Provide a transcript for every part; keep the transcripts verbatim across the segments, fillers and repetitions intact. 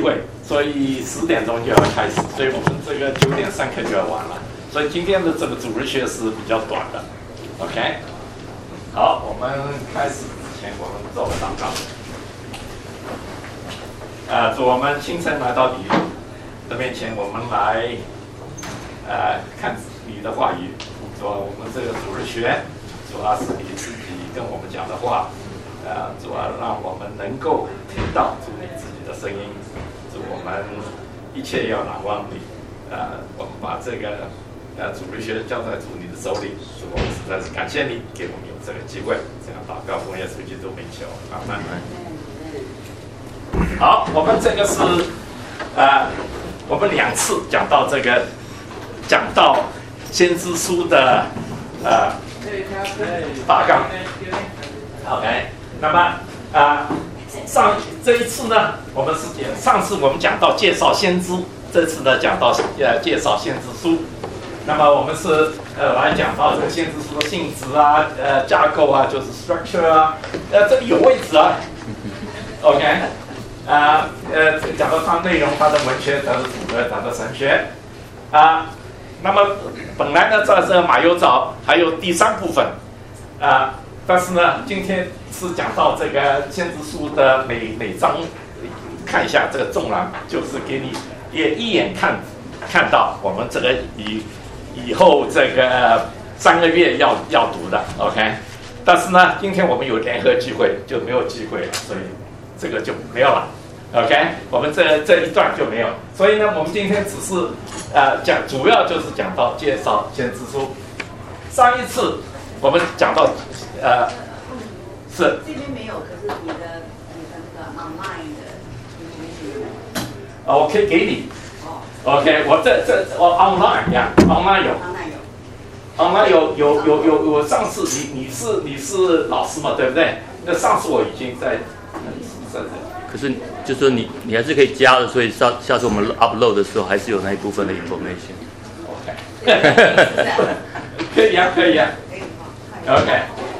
会，所以十点钟就要开始，所以我们这个九点上课就要完了。所以今天的这个主日学是比较短的 ，OK。好，我们开始之前，我们做个祷告。呃，主，我们清晨来到你的面前，我们来呃看你的话语。主，我们这个主日学，主要是你自己跟我们讲的话。呃，主啊，让我们能够听到主你自己的声音，主我们一切要仰望你。呃，我们把这个呃主日学交在主你的手里，主我们实在是感谢你给我们有这个机会，这样祷告奉耶稣基督名求，阿们。好，我们这个是呃，我们两次讲到这个，讲到先知书的呃大纲 ，OK。那么啊、呃，上这一次呢，我们是讲上次我们讲到介绍先知，这次呢讲到呃介绍先知书。那么我们是呃来讲到这个先知书的性质啊，呃架构啊，就是 structure 啊，呃这里有位置啊 ，OK， 啊 呃, 呃讲到它内容、它的文学、它的主格、它的神学啊、呃。那么本来呢，在这马友早还有第三部分啊。呃但是呢，今天是讲到这个先知书的每每章，看一下这个纵览，就是给你也一眼看看到我们这个以以后这个三个月要要读的 ，OK。但是呢，今天我们有联合聚会，就没有机会了，所以这个就没有了 ，OK。我们这这一段就没有，所以呢，我们今天只是呃讲，主要就是讲到介绍先知书。上一次我们讲到。呃，是这边没有，可是你的你的那个 online 的， 呃，我可以给你。哦。OK， 我这这我 online 呀 ，online 有。online 有。online 有有有有有上次你你是你是老师嘛，对不对？那上次我已经在在这。 可是就是说你你还是可以加的，所以下下次我们 upload 的时候还是有那一部分的 information。 OK。可以呀，可以呀。OK。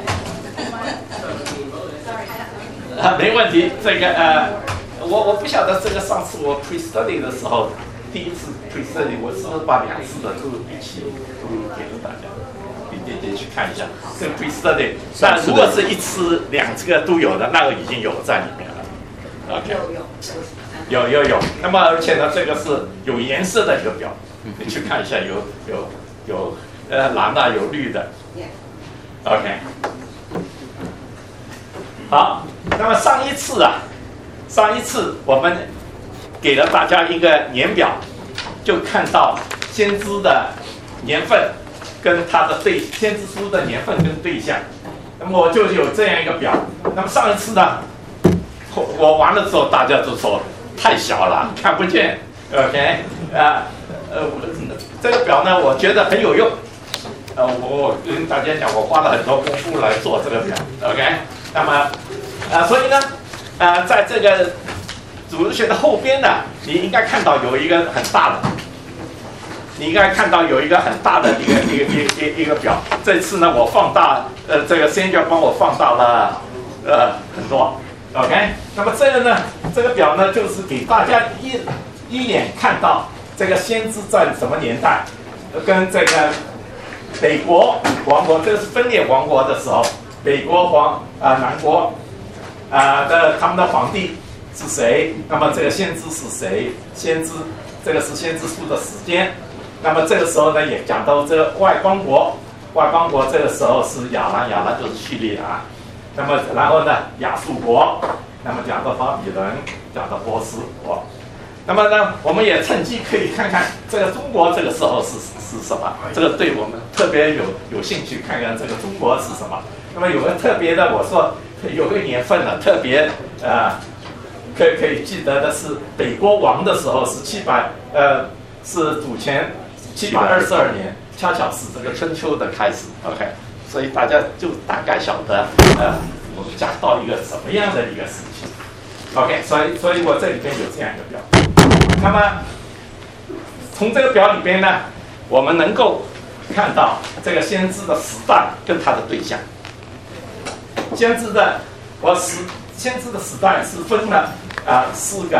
啊，没问题。这个呃，我我不晓得这个上次我 pre study 的时候，第一次 pre study 我是不是把两次的都一起都给了大家，你点点去看一下。这个 pre study， 但如果是一次两这个都有的，那个已经有在里面了。OK。有有有。那么而且呢，这个是有颜色的一个表，你去看一下，有有有呃蓝的，有绿的。OK。好，那么上一次啊，上一次我们给了大家一个年表，就看到先知的年份跟他的对先知书的年份跟对象。那么我就有这样一个表。那么上一次呢，我我完了之后，大家都说太小了，看不见。OK， 啊呃，这个表呢，我觉得很有用。呃，我跟大家讲，我花了很多功夫来做这个表。OK。那么，呃，所以呢，呃，在这个主日学的后边呢，你应该看到有一个很大的，你应该看到有一个很大的一个一个一个一个表。这次呢，我放大，呃，这个先就帮我放大了，呃，很多 ，OK。那么这个呢，这个表呢，就是给大家一一眼看到这个先知在什么年代，跟这个北国王国，这个是分裂王国的时候。北国皇啊、呃，南国啊、呃、的他们的皇帝是谁？那么这个先知是谁？先知这个是先知书的时间。那么这个时候呢，也讲到这个外邦国，外邦国这个时候是亚兰，亚兰就是叙利亚。那么然后呢，亚述国，那么讲到巴比伦，讲到波斯国。那么呢，我们也趁机可以看看这个中国这个时候是是什么？这个对我们特别有有兴趣，看看这个中国是什么。那么有个特别的，我说有个年份呢，特别呃，可以可以记得的是北国王的时候是七百呃是主前七百二十二年，恰巧是这个春秋的开始 ，OK， 所以大家就大概晓得呃我们讲到一个什么样的一个事情 ，OK， 所以所以我这里边有这样一个表。那么从这个表里边呢，我们能够看到这个先知的时代跟他的对象。先知的，我时先知的时代是分了啊、呃、四个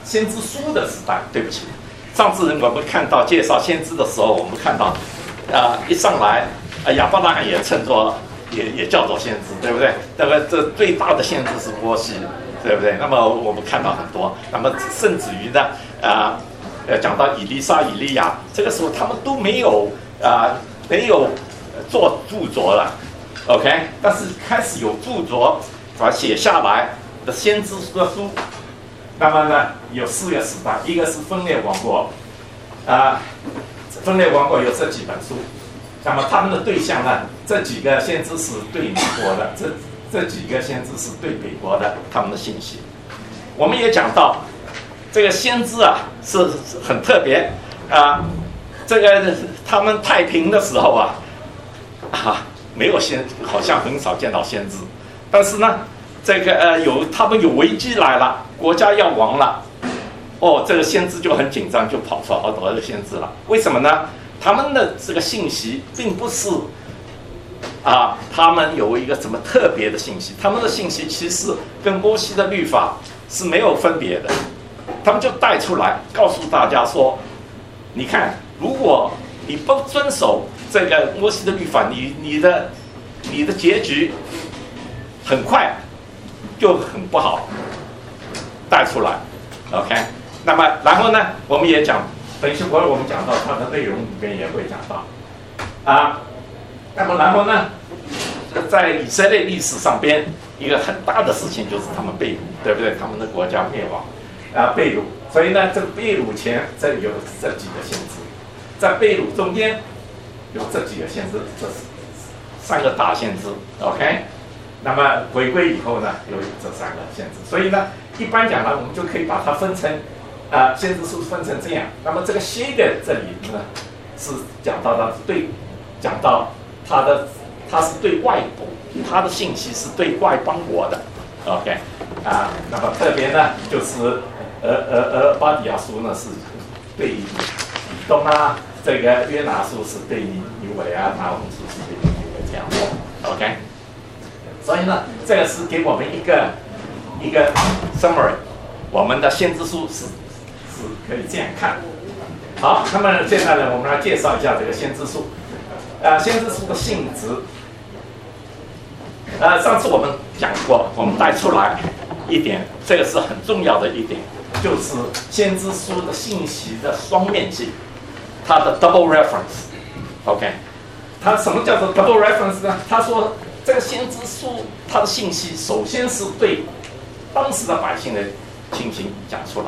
先知书的时代。对不起，上次我们看到介绍先知的时候，我们看到，啊、呃，一上来，啊，亚伯拉罕也称作，也也叫做先知，对不对？那么这最大的先知是摩西，对不对？那么我们看到很多，那么甚至于呢，啊、呃，讲到以利沙、以利亚，这个时候他们都没有啊、呃、没有做著作了 ，OK？ 但是开始有著作，把它写下来的先知的书。那么呢，有四个时代，一个是分裂王国，啊、呃，分裂王国有这几本书。那么他们的对象呢，这几个先知是对美国的，这这几个先知是对北国的，他们的信息。我们也讲到，这个先知啊是很特别啊、呃，这个他们太平的时候啊，啊没有先，好像很少见到先知，但是呢，这个呃有他们有危机来了，国家要亡了，哦，这个先知就很紧张，就跑出好多的先知了。为什么呢？他们的这个信息并不是啊，他们有一个什么特别的信息，他们的信息其实跟摩西的律法是没有分别的。他们就带出来，告诉大家说：你看，如果你不遵守这个摩西的律法，你你的你的结局很快就很不好。带出来 ，OK。那么然后呢，我们也讲。等一会儿我们讲到它的内容里面也会讲到，啊，那么然后呢，在以色列历史上边一个很大的事情就是他们被掳，对不对？他们的国家灭亡，啊，被掳。所以呢，这个被掳前这里有这几个先知，在被掳中间有这几个先知，这三个大先知 ，OK。那么回归以后呢，有这三个先知。所以呢，一般讲呢，我们就可以把它分成。啊、呃，先知书分成这样，那么这个西的这里呢，是讲到的对，讲到他的他是对外国，他的信息是对外邦国的 ，OK， 啊，那么特别呢就是呃呃呃巴底亚书呢是对以东啊，这个约拿书是对牛尾啊，拿红书是对牛尾这样的 ，OK， 所以呢这个是给我们一个一个 summary， 我们的先知书是。可以这样看，好，那么现在呢，我们来介绍一下这个先知书。呃，先知书的性质，呃，上次我们讲过，我们带出来一点，这个是很重要的一点，就是先知书的信息的双面性，它的 double reference。OK， 它什么叫做 double reference 呢？他说这个先知书它的信息，首先是对当时的百姓的情形讲出来。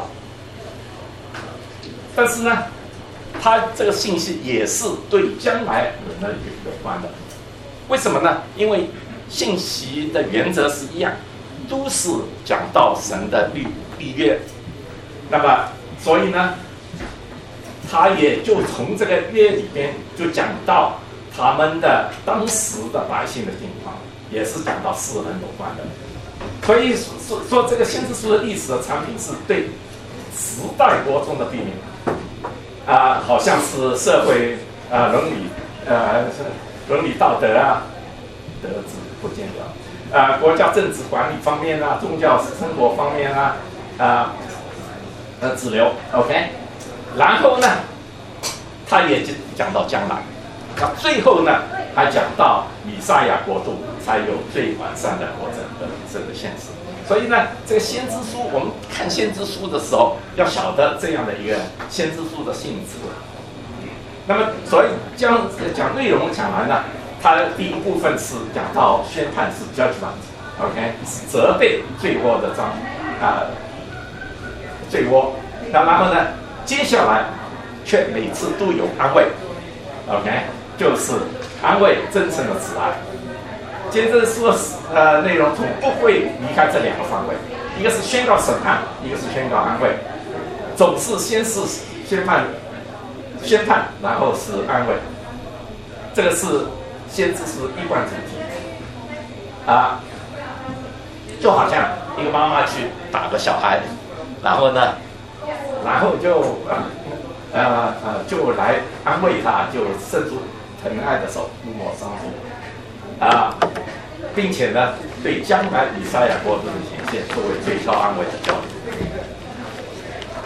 但是呢，它这个信息也是对将来人的有关的。为什么呢？因为信息的原则是一样，都是讲到神的律律约。那么，所以呢，他也就从这个约里边就讲到他们的当时的百姓的境况，也是讲到世人有关的。所以说说这个先知书的历史的产品是对时代国中的避免。啊、呃，好像是社会啊、呃、伦理呃伦理道德啊，德智不兼得啊，国家政治管理方面啊，宗教生活方面啊啊呃支流 OK， 然后呢，他也就讲到将来，那最后呢还讲到以赛亚国度才有最完善的国政的这个现实。所以呢，这个先知书，我们看先知书的时候，要晓得这样的一个先知书的性质。那么，所以讲讲内容讲完了，它的第一部分是讲到宣判是 judgment，OK， 是责备罪恶的章啊、呃、罪恶。那然后呢，接下来却每次都有安慰 ，OK， 就是安慰真诚的慈爱。先知书的呃内容总不会离开这两个范围，一个是宣告审判，一个是宣告安慰，总是先是宣判、宣判，然后是安慰，这个是先知书一贯主题啊，就好像一个妈妈去打个小孩，然后呢，然后就呃呃呃就来安慰他，就伸出疼爱的手，抚摸伤处。啊，并且呢，对将来以赛亚国度的显现作为最高安慰的教育。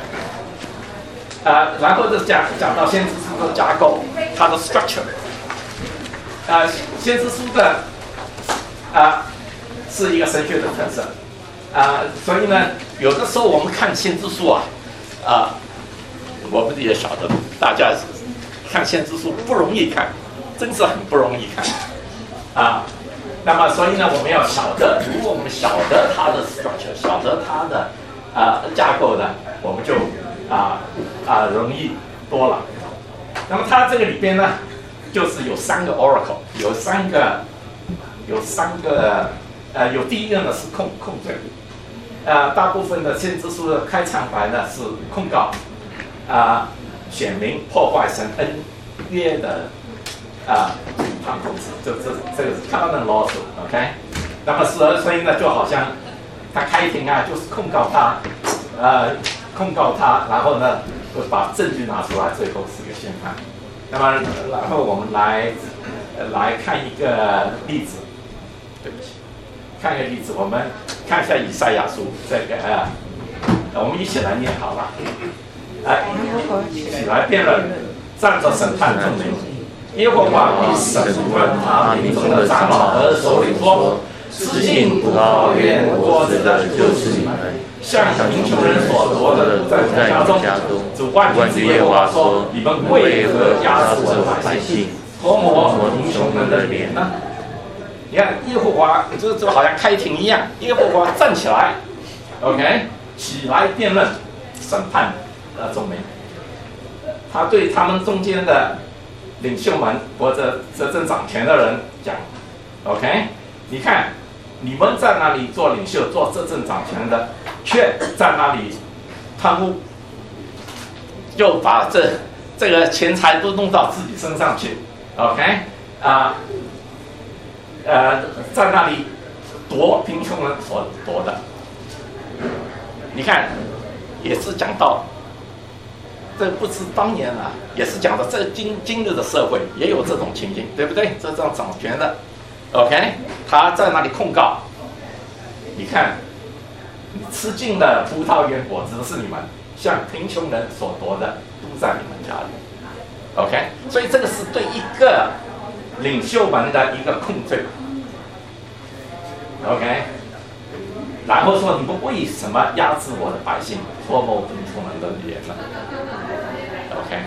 啊，然后就讲讲到先知书的架构，它的 structure。啊，先知书的啊是一个神学的特色啊，所以呢，有的时候我们看先知书啊啊，我们也晓得大家看先知书不容易看，真是很不容易看啊。那么，所以呢，我们要晓得，如果我们晓得它的 structure， 晓得它的啊架构呢，我们就啊啊容易多了。那么它这个里边呢，就是有三个 oracle， 有三个有三个呃，有第一个呢是控控罪，呃，大部分的先知书的开场白呢是控告啊、呃，显明破坏神恩约的啊。呃反控制，这这这个是 covenant lawsuit，OK， 那么是所以呢，就好像他开庭啊，就是控告他，呃，控告他，然后呢，就把证据拿出来，最后是个宣判。那么，然后我们来、呃、来看一个例子，对不起，看一个例子，我们看一下以赛亚书这个呃，我们一起来念好了，来，一起来辩论，站着审判众民。耶和华必审问他民中的长老和首领说：吃尽葡萄园果子的就是你们，向贫穷人所夺的不在家中。主万军之耶和华说：你们为何压制我的百姓，涂抹贫穷人的脸呢？你看耶和华，这这好像开庭一样，耶和华站起来 ，OK， 起来辩论，审判呃众民。他对他们中间的领袖们或者执政掌权的人讲 ，OK， 你看你们在那里做领袖、做执政掌权的，却在那里贪污，就把这这个钱财都弄到自己身上去 ，OK， 啊、呃，呃，在那里夺贫穷人所夺的，你看也是讲到。这不是当年啊，也是讲的这今今日的社会也有这种情形，对不对？这种掌权的 ，OK， 他在那里控告，你看，你吃尽了葡萄园果子是你们，向贫穷人所夺的都在你们家里 ，OK， 所以这个是对一个领袖们的一个控罪 ，OK， 然后说你们为什么压制我的百姓，唾沫贫穷人的脸呢？ OK，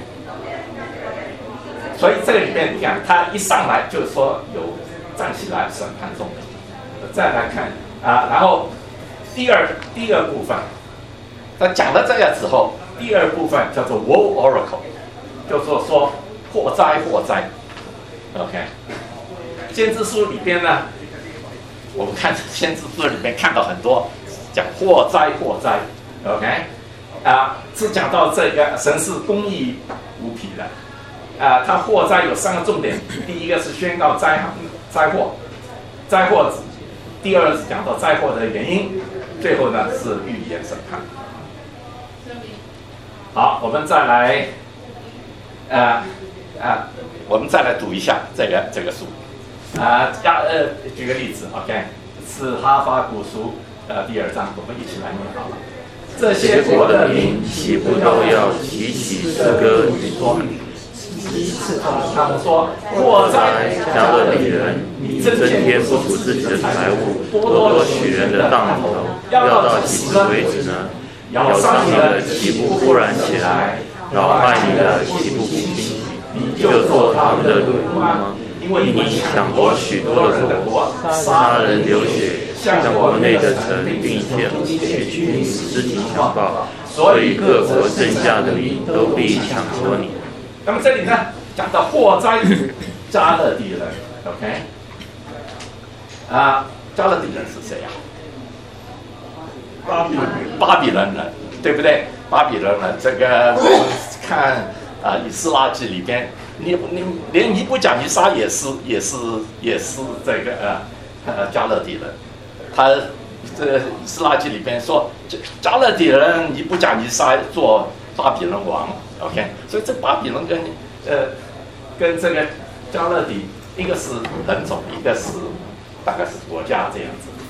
所以这个里面你看，他一上来就说有站起来审判众民，再来看啊，然后第二第二部分，他讲了这个之后，第二部分叫做 Woe Oracle， 就是说祸灾祸灾 ，OK， 先知书里边呢，我们看先知书里面看到很多讲祸灾祸灾 ，OK。啊，是讲到这个神是公义无匹的，啊，它祸灾有三个重点，第一个是宣告灾灾祸，灾祸；第二是讲到灾祸的原因，最后呢是预言审判。好，我们再来，呃呃，我们再来读一下这个这个书，啊，加呃，举个例子 ，OK， 是哈巴谷书呃第二章，我们一起来念好了。 这些国的民岂不都要提起诗歌与说明？他们说：祸哉，加勒底人！你增添不足自己的财物，多多取人的当头，要到几时为止呢？咬伤你的岂不忽然起来？扰害你的岂不平息？你就做他们的奴吗？因为你抢夺许多人的国，杀人流血。 向国内的城并且窃取尸体强暴，所以各国剩下的民都必抢夺你。那么这里呢，讲到祸灾加勒底人 ，OK， 啊，加勒底人是谁呀、啊？巴比巴比伦人，对不对？巴比伦人，这个我们看啊，《以斯拉记》里边，你你连尼布甲尼撒也是也是也是这个呃呃加勒底人。 他这个《以斯拉记》里边说，加勒底人尼布甲尼撒做巴比伦王 ，OK， 所以这巴比伦跟呃跟这个加勒底，一个是人种，一个是大概是国家这样子。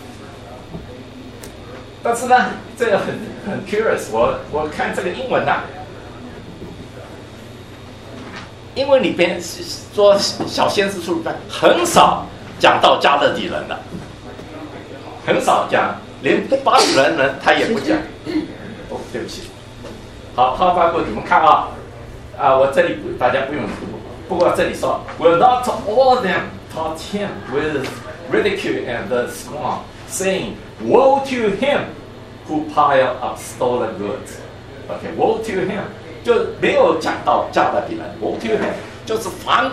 但是呢，这个很很 curious， 我我看这个英文呐、啊， 因为里边说小先知书里边很少讲到加勒底人的，很少讲，连巴比伦人他也不讲。哦，对不起。好，好，包括你们看啊，啊，我这里大家不用读，不过这里说 ，Will not all of them taught him with ridicule and scorn, saying, "Woe to him who pile up stolen goods." OK, woe to him 就没有讲到加勒底人 ，woe to him 就是凡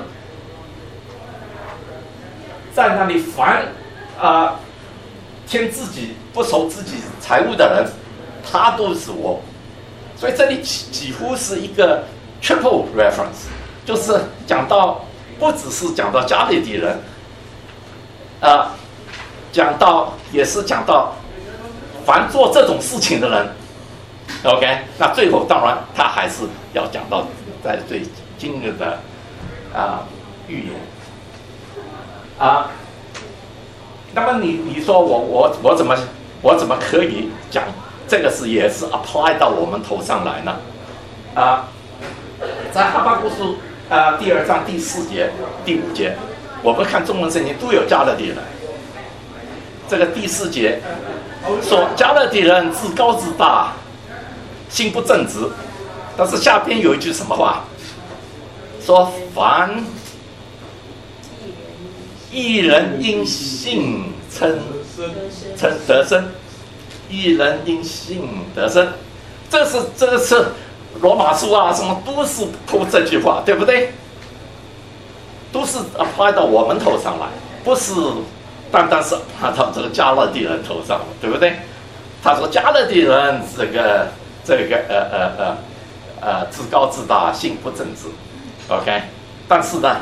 在那里凡啊添自己不守自己财物的人，他都是我。所以这里几几乎是一个 triple reference， 就是讲到不只是讲到加勒底人，啊，讲到也是讲到凡做这种事情的人。OK， 那最后当然他还是要讲到在最今日的啊预言啊。那么你你说我我我怎么我怎么可以讲这个是也是 apply 到我们头上来呢？啊，在哈巴谷书啊第二章第四节、第五节，我们看中文圣经都有加勒底人。这个第四节说加勒底人自高自大，心不正直，但是下边有一句什么话？说凡一人因信称称得生，一人因信得生，这是这个是罗马书啊，什么都是铺这句话，对不对？都是 apply 到我们头上来，不是单单是 apply 到这个加勒底人头上，对不对？他说加勒底人这个这个呃呃呃呃自高自大，心不正直 ，OK， 但是呢，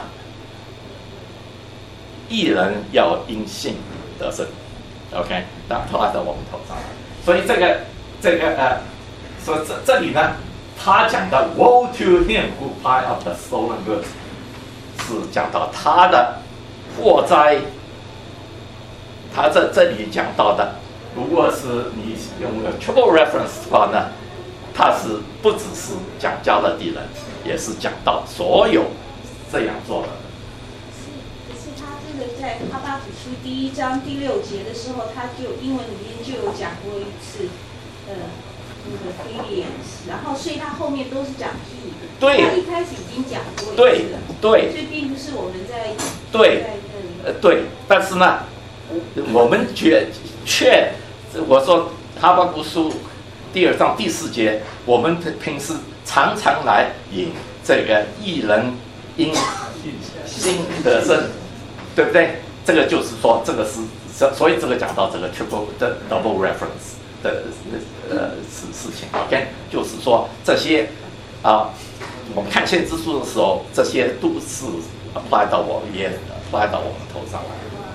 一人要因信得生 ，OK， 那apply到我们头上来，所以这个这个呃，说这这里呢，他讲的 "Woe to him who pile up the stolen goods" 是讲到他的祸灾，他这这里讲到的，如果是你用了 triple reference 的话呢，他是不只是讲加勒底人，也是讲到所有这样做的。 可是他这个在哈巴谷书第一章第六节的时候，他就英文里面就有讲过一次，呃，那个 Phillians， 然后所以他后面都是讲 he。 对。 他一开始已经讲过一次了。 对对。 所以并不是我们在对。 在这里。 呃，对，但是呢，我们却却我说哈巴谷书第二章第四节，我们平时常常来引这个一人因信得生，对不对？这个就是说，这个是所以这个讲到这个 triple 的 double reference 的呃事事情 ，OK， 就是说这些啊，我们看先知书的时候，这些都是 apply 到我们也 apply 到我们头上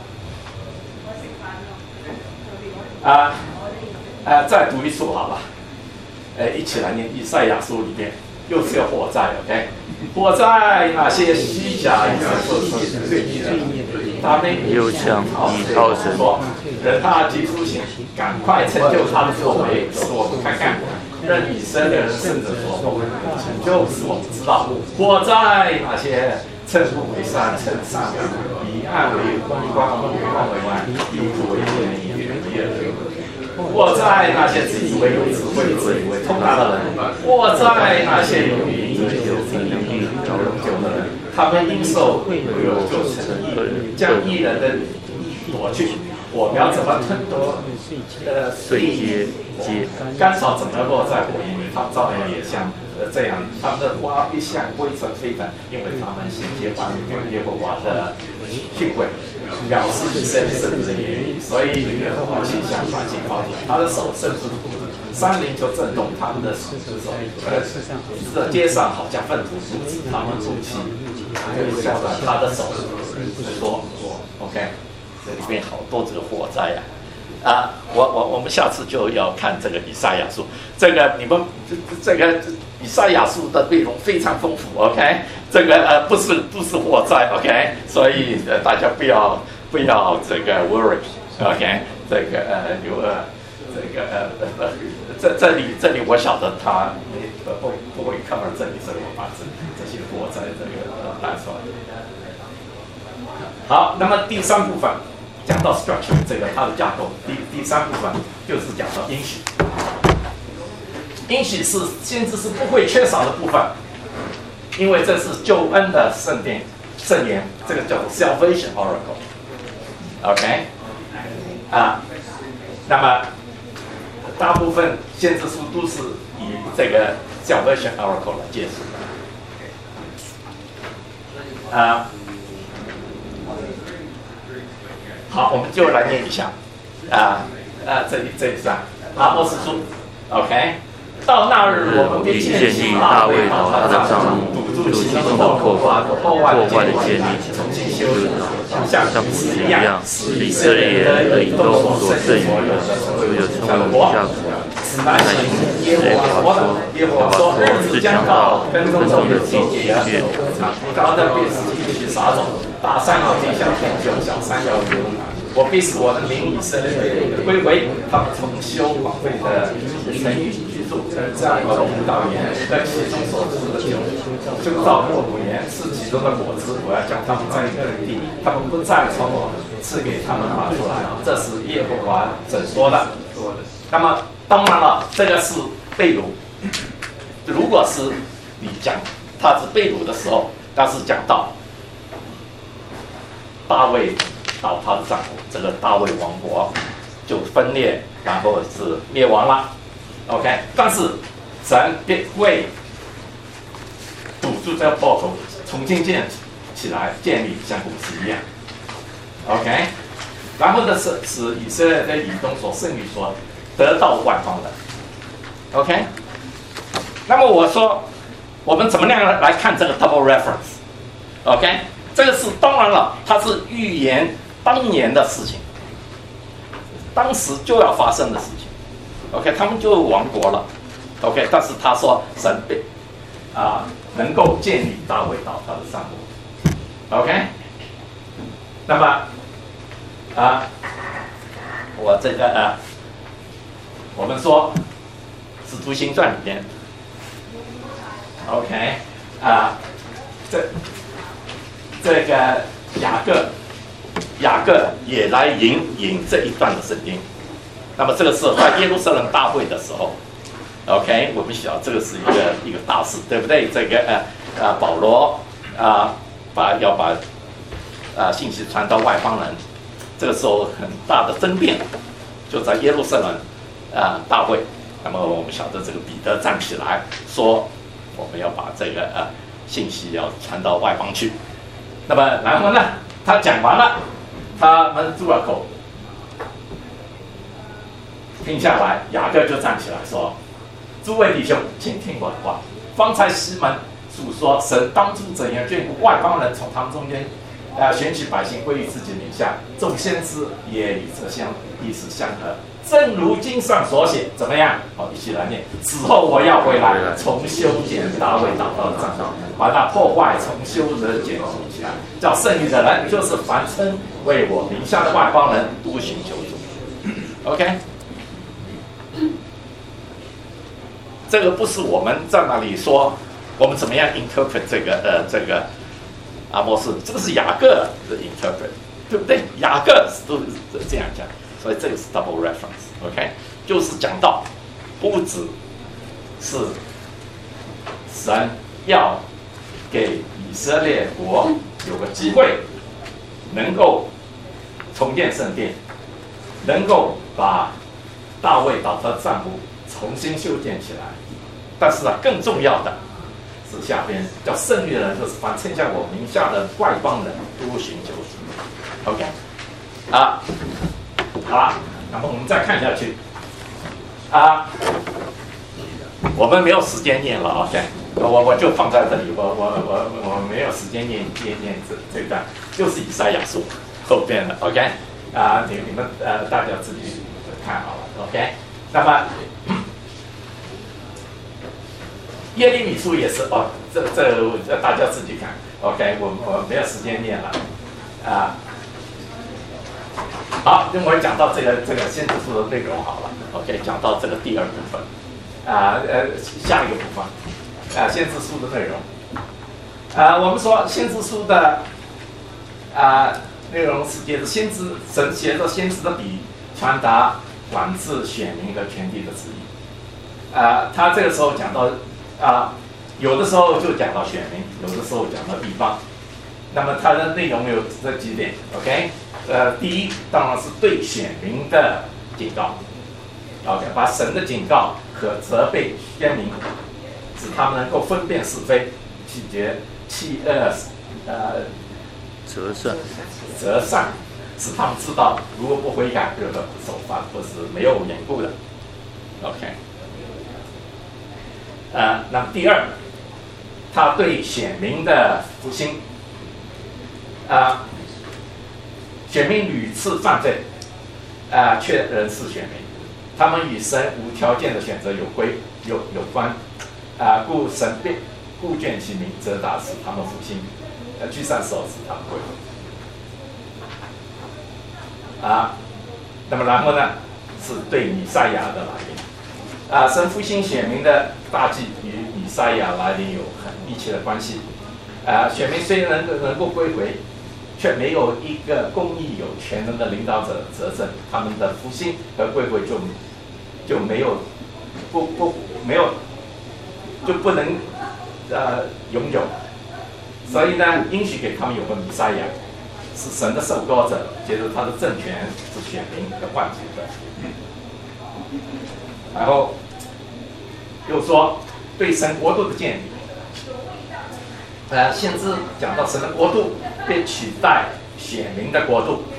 来。啊啊，再读一处好吧？呃，一起来念以赛亚书里面又是个火灾 ，OK？ 火灾那些虚假以色列罪孽的，他们又像倚靠神说，人他即出行，赶快成就他的作为，使我们看看，任以色列人圣者所动的成就，使我们知道火灾那些称不为善，称善以暗为光，光以光为暗，以土为天，以月为夜。我在那些自以为有智慧、自以为通达的人，我在那些有名追求真理、找永久的人，他们因受贿赂就成义，将义人的义夺去。我们要怎么吞夺？呃， 碎秸秸， 干草怎么落在火焰里？他们照样也像呃这样，他们的花一向灰尘飞腾，因为他们行结犯耶和华的训诲。表示以色列圣子的言语，所以耶和华气象传进高天，他的手伸出土，山林就震动他们的手，呃，这街上好像粪土，如此他们怒气，就下在他的手说说 ，OK， 这里面好多这个火灾呀、啊，啊，我我我们下次就要看这个以赛亚书，这个你们这个以赛亚书的内容非常丰富 ，OK。这个呃不是不是火灾 ，OK， 所以呃大家不要不要这个 worry，OK， 这个呃有呃这个呃呃这这里这里我晓得他呃不不会 cover 这里，所以我把这这些国在这个呃带出来。好，那么第三部分讲到 structure 这个它的架构，第第三部分就是讲到应许。应许是先知是不会缺少的部分，因为这是救恩的圣殿圣言，这个叫做 salvation oracle。OK， 啊，那么大部分先知书都是以这个 salvation oracle 来介绍的。啊，好，我们就来念一下。啊啊，这里这里是阿波斯书 ，OK。到那日，我们必建立大卫和他的帐幕，筑其中的破坏破坏的建立，重新修理，像古时一样，使以色列人的以东所剩余的所有称为下属。乃行耶和华说，耶和华说，日子将到，耕种的季节了，高的必使一起撒种，大山要地像天就小山要流。我必使我的民以色列归回，他们重修荒废的城邑居住，这样我的葡萄园在其中所出的酒，就造葡萄园吃其中的果子，我要将他们栽各地，他们不再从我赐给他们拔出来。这是耶和华怎说的？那么当然了，这个是被掳。如果是你讲他是被掳的时候，但是讲到大卫到他的帐幕，这个大卫王国就分裂，然后是灭亡了。OK， 但是神便为堵住这个破口，重新建起来，建立像古时一样。OK， 然后呢是使以色列在以东所剩余所得到外邦的。OK， 那么我说我们怎么样来看这个 double reference？OK， 这个是当然了，它是预言当年的事情，当时就要发生的事情。OK， 他们就亡国了。OK， 但是他说神被啊、呃、能够建立大卫到他的帐幕。OK， 那么啊、呃，我这个呃，我们说《使徒行传》里面 ，OK 啊、呃，这这个雅各。雅各也来引引这一段的圣经，那么这个是在耶路撒冷大会的时候 ，OK， 我们晓得这个是一个一个大事，对不对？这个呃呃保罗啊、呃、把要把啊、呃、信息传到外邦人，这个时候很大的争辩就在耶路撒冷啊、呃、大会，那么我们晓得这个彼得站起来说，我们要把这个呃信息要传到外邦去，那么然后呢？他讲完了，他们住了口，听下来，雅各就站起来说：“诸位弟兄，请听我的话。方才西门述说，神当初怎样眷顾外邦人，从他们中间，呃，选取百姓归于自己名下。众先知也与这相意思相合。正如经上所写，怎么样？好，一起来念：此后我要回来，重修建大卫祷告的帐幕，把它破坏重修的建筑起来，叫剩余的人，就是凡称为我名下的外邦人，都寻求主。OK， 这个不是我们在那里说我们怎么样 interpret 这个呃这个阿摩斯，这个是雅各的 interpret， 对不对？雅各都是这样讲。所以这个是 double reference，OK， 就是讲到不只是神要给以色列国有个机会，能够重建圣殿，能够把大卫倒塌帐幕重新修建起来。但是呢，更重要的是下边叫剩余的人，就是凡称下我名下的外邦人，都寻求主。OK， 啊。好了，那么我们再看下去啊，我们没有时间念了 ，OK， 我我就放在这里，我我我我没有时间念念念这这段，就是以赛亚书后边的 ，OK， 啊，你你们呃大家自己看好了 ，OK， 那么耶利米书也是哦，这这大家自己看 ，OK， 我我没有时间念了啊。好，跟我讲到这个这个先知书的内容好了 ，OK， 讲到这个第二部分， 啊呃下一个部分啊先知书的内容。啊，我们说先知书的啊内容是借着先知神携着先知的笔传达管制选民和权力的旨意。啊，他这个时候讲到啊，有的时候就讲到选民，有的时候讲到地方。那么它的内容有这几点 ，OK？ 呃，第一当然是对选民的警告 ，OK， 把神的警告和责备宣明，使他们能够分辨是非，拒绝弃恶，呃， 折善， 折善，使他们知道如果不悔改，有的手法或是没有缘故的 ，OK。呃，那么第二，他对选民的复兴。啊，选民屡次犯罪，啊，却仍是选民。他们与神无条件的选择有归有有关，啊，故神便顾眷其民，责打使他们复兴，呃，聚散手使他们归回。啊，那么然后呢，是对弥赛亚的来临。啊，神复兴选民的大计与弥赛亚来临有很密切的关系。啊，选民虽然能能够归回，却没有一个公义有全能的领导者责正，他们的复兴和归回就就没有不不没有就不能呃拥有，所以呢，应许给他们有个弥赛亚，是神的受膏者，接着他的政权是选民和万族的。然后又说对神国度的建立。呃，先知讲到神的国度被取代选民的国度，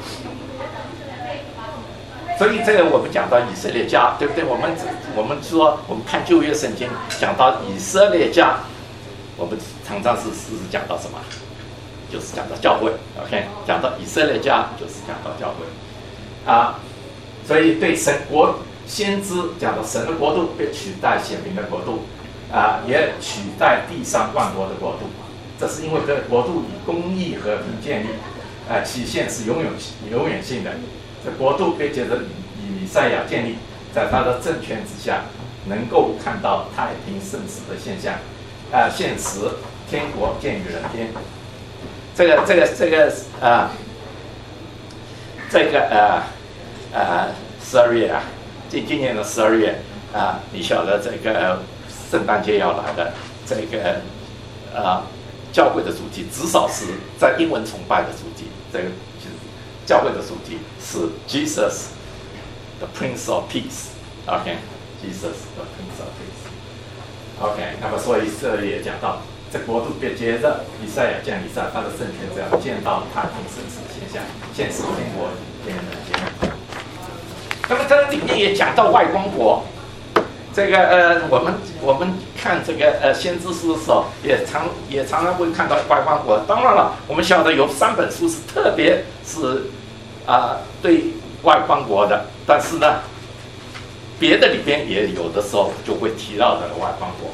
所以这个我们讲到以色列家，对不对？我们我们说我们看旧约圣经讲到以色列家，我们常常是是讲到什么？就是讲到教会 ，OK？ 讲到以色列家就是讲到教会啊，所以对神国先知讲到神的国度被取代选民的国度啊，也取代地上万国的国度。这是因为这个国度以公义和平建立，呃，期限是永远永远性的。这国度被接着以弥赛亚建立，在他的政权之下，能够看到太平盛世的现象。啊、呃，现实天国见于人间。这个这个这个啊、呃，这个呃呃十二月啊，今今年的十二月啊、呃，你晓得这个圣诞节要来的，这个啊。呃教会的主题至少是在英文崇拜的主题，这个就是教会的主题是 Jesus the Prince of Peace，OK，Jesus the Prince of Peace，OK， 那么所以这里也讲到，这国度被接着以赛亚降临下，他的政权只要见到太平盛世的现象，现实天国见人间。那么这里面也讲到外光国。这个呃，我们我们看这个呃先知书的时候，也常也常常会看到外邦国。当然了，我们晓得有三本书是特别是啊、呃、对外邦国的，但是呢，别的里边也有的时候就会提到这个外邦国。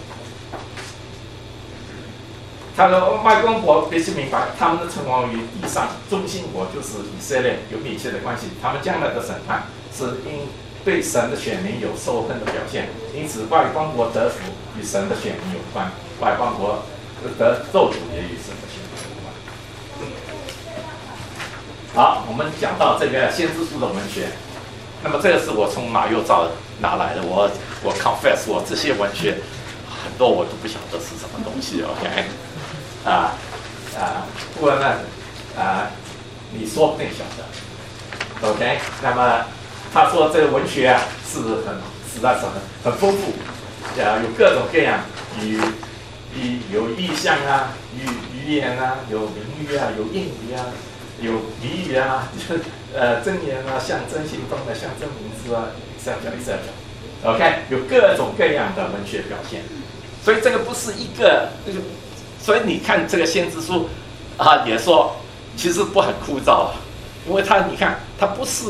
他说外邦国必须明白，他们的存亡与地上中心国就是以色列有密切的关系，他们将来的审判是因。对神的选民有受恨的表现，因此外邦国得福与神的选民有关，外邦国得咒诅也与神的选民有关。好，我们讲到这个先知书的文学，那么这个是我从马幼照拿来的，我我 confess 我这些文学很多我都不晓得是什么东西 ，OK？ 啊啊，不过呢啊，你说不定晓得 ，OK？ 那么。他说这个文学啊是很实在是很很丰富，啊有各种各样语语有意象啊，语语言啊，有名语啊，有应语啊，有俚语啊，呃真言啊，象征行动的象征名词啊 ，et cetera et cetera，OK， 有各种各样的文学表现，所以这个不是一个，所以你看这个先知书啊，也说其实不很枯燥，因为他你看他不是。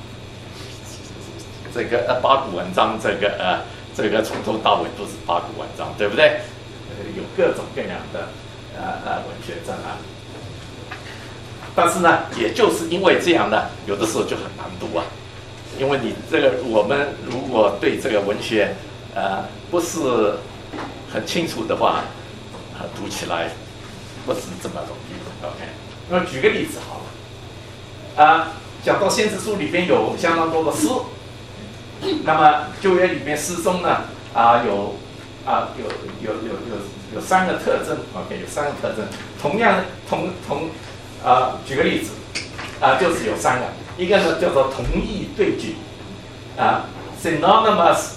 这个呃八股文章，这个呃这个从头到尾都是八股文章，对不对？呃、有各种各样的呃呃文学在那里。但是呢，也就是因为这样呢，有的时候就很难读啊。因为你这个我们如果对这个文学呃不是很清楚的话，啊、读起来不是这么容易。OK， 那举个例子好了，啊、呃，讲到先知书里边有相当多的诗，那么旧约里面诗中呢，啊、呃、有啊、呃、有有有有有三个特征 ，OK， 有三个特征，同样同同啊、呃，举个例子，啊、呃、就是有三个，一个呢叫做同义对句，啊、呃、synonymous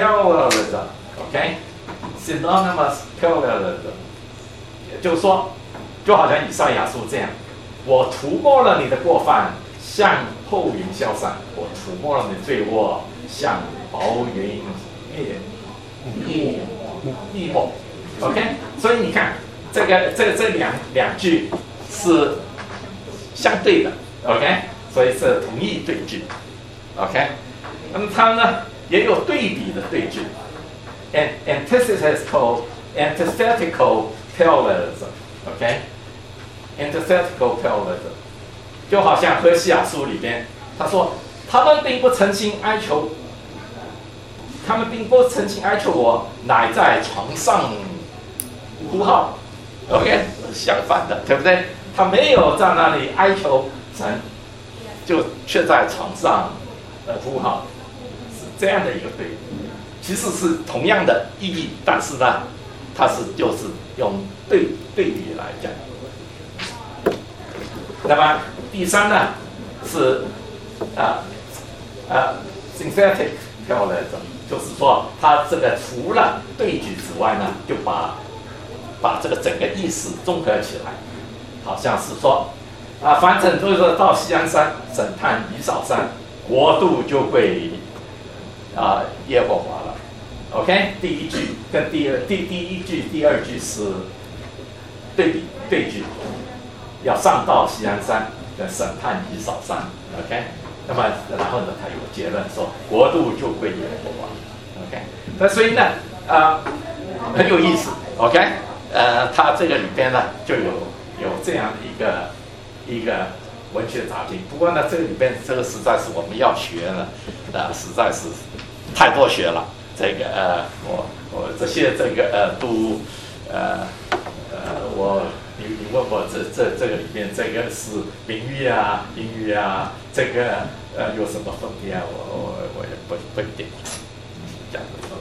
parallelism，OK，synonymous parallelism， 就是说，就好像以赛亚书这样，我涂抹了你的过犯，像厚云消散；我涂抹了你的罪恶，像薄云灭灭灭没。OK， 所以你看，这个这这两两句是相对的。OK， 所以是同义对句。OK， 那么它呢也有对比的对句 ，an antithetical antithetical parallelism。OK，antithetical parallelism， 就好像何西阿书里边，他说他们并不诚心哀求，他们并不诚心哀求我，乃在床上呼号。OK， 相反的，对不对？他没有在那里哀求神，就却在床上呃呼号，是这样的一个对比。其实是同样的意义，但是呢，它是就是用对对比来讲。那么第三呢是啊啊 synthetic parallelism， 就是说它这个除了对句之外呢，就把把这个整个意思综合起来，好像是说啊，凡整就是说到锡安山审判以扫山，国度就归啊耶和华了。OK， 第一句跟第二第第一句第二句是对比对句，要上到锡安山跟审判以扫山。OK， 那么然后呢，他有结论说国度就归耶和华。OK， 那所以呢，啊、呃，很有意思。OK， 呃，他这个里边呢就有有这样的一个一个文学杂技。不过呢，这个里边这个实在是我们要学了，啊、呃，实在是太多学了。这个呃，我我这些这个呃都呃呃，我你你问我这这这个里面这个是名誉啊、英语啊，这个呃有什么分别啊？我我我也不不一定这样子说。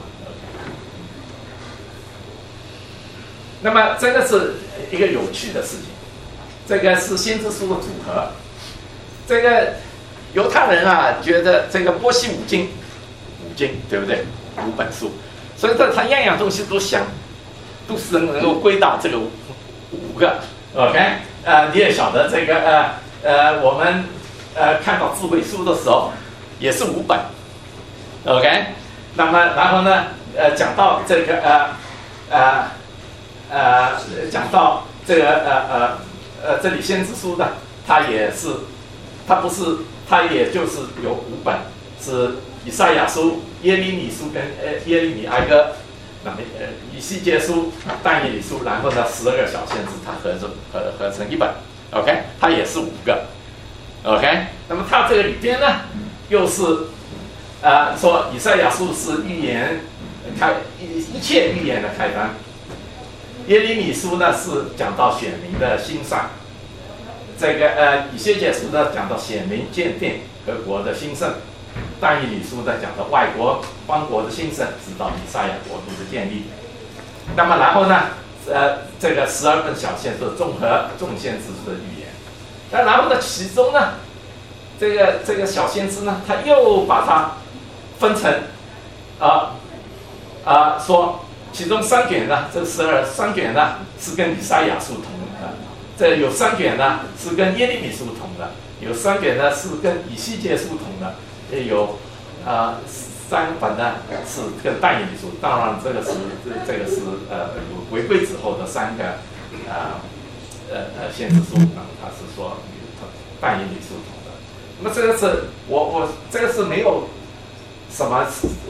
那么这个是一个有趣的事情，这个是先知书的组合。这个犹太人啊，觉得这个摩西五经，五经对不对？五本书，所以这它样样东西都相，都是能够归到这个五, 五个。OK， 呃，你也晓得这个呃呃，我们呃看到智慧书的时候也是五本。OK， 那么然后呢，呃，讲到这个呃呃呃，讲到这个呃呃呃这里先知书的，它也是，它不是，它也就是有五本，是以赛亚书、耶利米书跟呃耶利米哀歌，那么呃以西结书、但以理书，然后呢十二个小先知它合成合合成一本 ，OK， 它也是五个 ，OK， 那么它这个里边呢又是呃说以赛亚书是预言开一一切预言的开端，耶利米书呢是讲到选民的兴善，这个呃以西结书呢讲到显明鉴定和国的兴盛。但以理书呢讲的外国邦国的兴盛，直到以赛亚国度的建立。那么然后呢，呃，这个十二本小先知综合众先知的预言。那然后呢，其中呢，这个这个小先知呢，他又把它分成啊啊、呃呃，说其中三卷呢，这十二三卷呢是跟以赛亚书同的，这有三卷呢是跟耶利米书同的，有三卷呢是跟以西结书同的。也有啊、呃，三本呢是跟但以理书，当然这个是这这个是呃回归之后的三个啊呃呃先知书啊，他是说但以理书同的。那么这个是我我这个是没有什么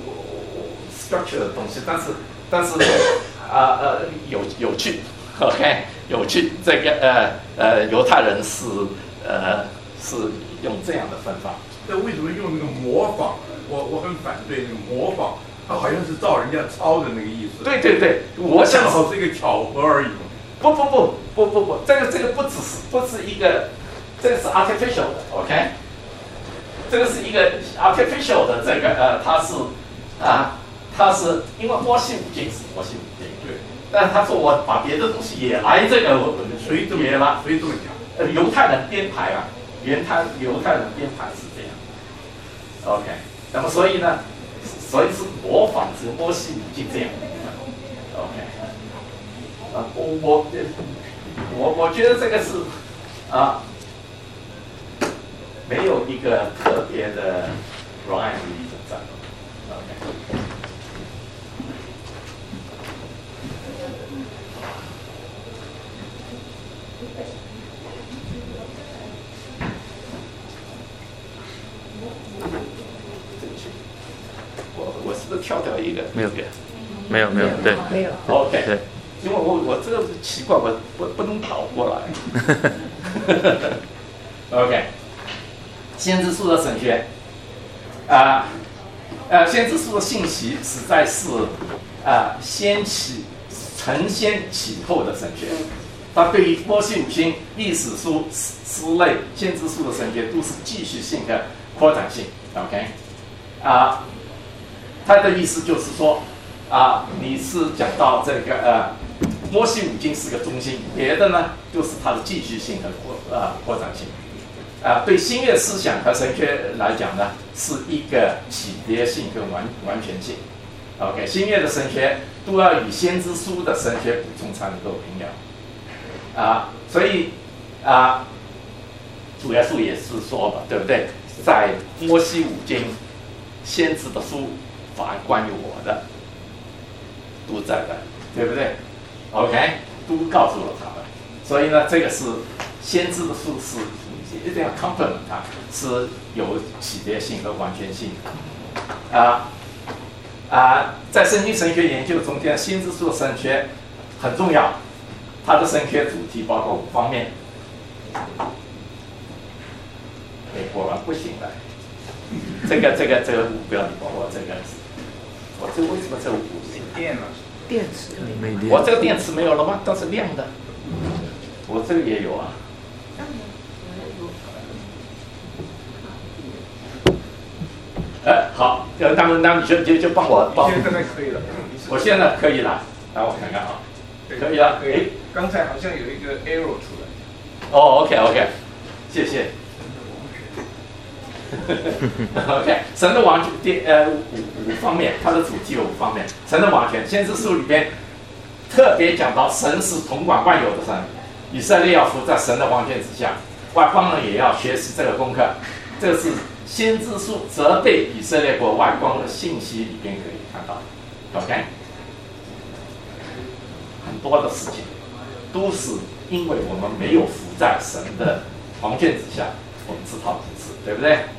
structure 的东西，但是但是啊 呃, 呃有有趣 ，OK 有趣，这个呃呃犹太人是呃是用这样的分法。 那为什么用那个模仿？我我很反对那个模仿他好像是照人家抄的那个意思。 对对对，我想正好是一个巧合而已嘛。 不不不不不不，这个这个不只是不是一个，这个是 artificial 的 ，OK， 这个是一个 artificial 的这个呃，它是啊，它是因为摩西五经是摩西五经， 对， 但是他说我把别的东西也来这个所以这么别了， 所以这么讲， 呃，犹太人编排啊，原太犹太人编排是这样 ，OK， 那么所以呢，所以是模仿这摩西五经这样 ，OK。啊，我我我我觉得这个是啊，没有一个特别的 rhyme 存在。OK。我我是不是跳掉一个？ 没有，没有没有，对， 没有。 OK。 对。 因为我我这个奇怪，我不不能倒过来。OK， 先知书的神学，啊、呃，呃，先知书的信息实在是啊、呃、先起承先启后的神学。它对于摩西五经、历史书、诗类、先知书的神学都是继续性的扩展性。OK， 啊、它的意思就是说啊、你是讲到这个呃。摩西五经是个中心，别的呢就是它的继续性和扩呃扩展性。啊、呃，对新约思想和神学来讲呢，是一个起叠性跟完完全性。OK， 新约的神学都要以先知书的神学补充才能够明了。啊、呃，所以啊，主耶稣也是说吧，对不对？在摩西五经先知的书，凡关于我的，都在的，对不对？ OK， 都告诉了他们，所以呢，这个是先知的书是一定要 complement 它，是有起叠性和完全性。啊啊，在圣经神学研究中间，先知书的神学很重要，它的神学主题包括五方面。哎，果然不行了，这个这个这个五不要你帮我这个，我这为什么这五没电了？ 电池没电。 我这个电池没有了吗？但是亮的。我这个也有啊。哎，好，呃，那么那你就就就帮我帮。 现在可以了。 我现在可以了，来我看看啊，可以了。 可以。刚才好像有一个 arrow 出来。 哦 ，OK OK， 谢谢。OK， 神的王权第呃五五方面，它的主题有五方面。神的王权，先知书里边特别讲到神是统管万有的神，以色列要服在神的王权之下，外邦人也要学习这个功课。这个是先知书责备以色列国外邦的信息里边可以看到。OK， 很多的事情都是因为我们没有服在神的王权之下，我们自讨苦吃，对不对？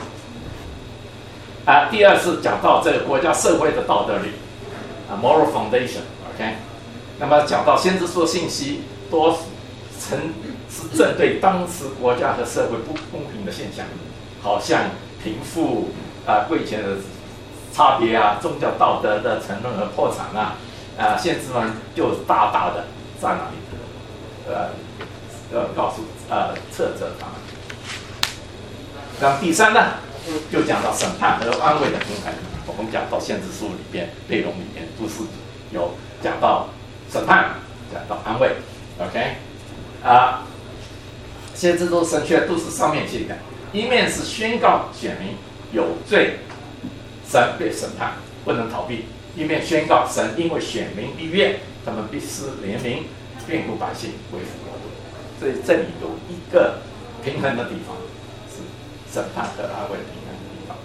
啊，第二是讲到这个国家社会的道德律，啊 ，moral foundation，OK， 那么讲到先知书的信息，多曾是针对当时国家和社会不公平的现象，好像贫富啊、贵贱的差别啊、宗教道德的承认和破产啊，啊，先知们就大大的在那里，呃，呃，告诉呃斥责他们。那第三呢？就讲到审判和安慰的平衡。我们讲到先知书里边内容里面都是有讲到审判，讲到安慰。OK， 啊，先知书神学都是双面性的，一面是宣告选民有罪，神被审判不能逃避；一面宣告神因为选民立约，他们必施怜悯，眷顾百姓，恢复国度。所以这里有一个平衡的地方。审判和安慰平衡的地方，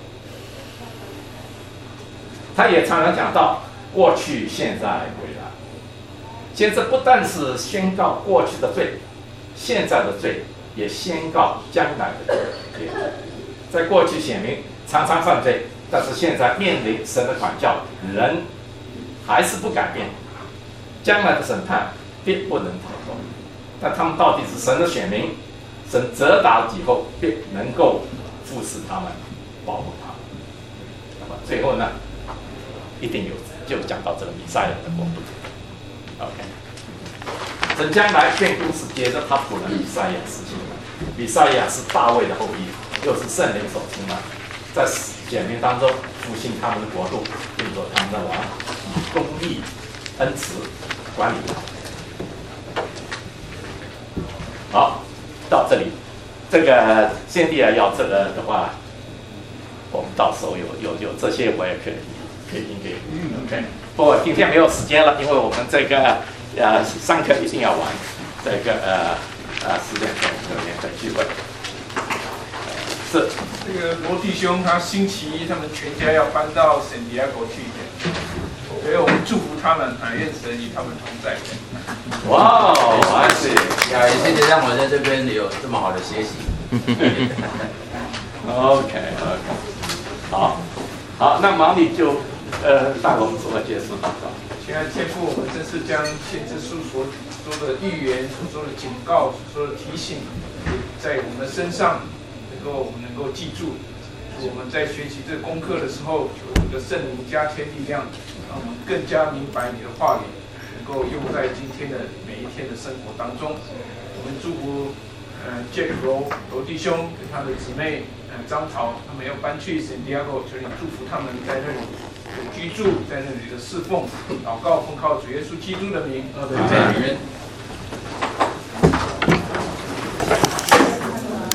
他也常常讲到过去、现在、未来。现在不但是宣告过去的罪，现在的罪也宣告将来的罪。在过去显明常常犯罪，但是现在面临神的管教，人还是不改变，将来的审判必不能逃脱。但他们到底是神的选民，神责打以后必能够扶持他们，保护他们。那么最后呢， 一定有就讲到这个弥赛亚的国度。OK， 神将来便故事接着他补了弥赛亚事情。弥赛亚是大卫的后裔，又是圣灵所充满，在显明当中复兴他们的国度，并做他们的王，以公义、恩慈管理他们。好，到这里，这个先帝啊要这个的话，我们到时候有有有这些我也可以可以应给 OK。不过今天没有时间了，因为我们这个呃上课一定要完，这个呃呃十点钟有年会聚会。是这个罗弟兄他星期一他们全家要搬到圣地亚哥去一天，所以我们祝福他们啊，愿神与他们同在。 哇哦，还是呀，也谢谢让我在这边有这么好的学习。 OK OK， 好，好，那毛利就呃带我们做个结束祷告。 亲爱的天父，我们真是将先知书所说的预言、所说的警告、所说的提醒，在我们的身上能够我们能够记住。我们在学习这个功课的时候，求你的圣灵加添力量，让我们更加明白你的话语，能够用在今天的每一天的生活当中。我们祝福呃 Jack 罗罗弟兄跟他的姊妹呃张桃，他们要搬去圣地亚哥，求你祝福他们在那里居住，在那里的侍奉，祷告奉靠主耶稣基督的名。 阿门。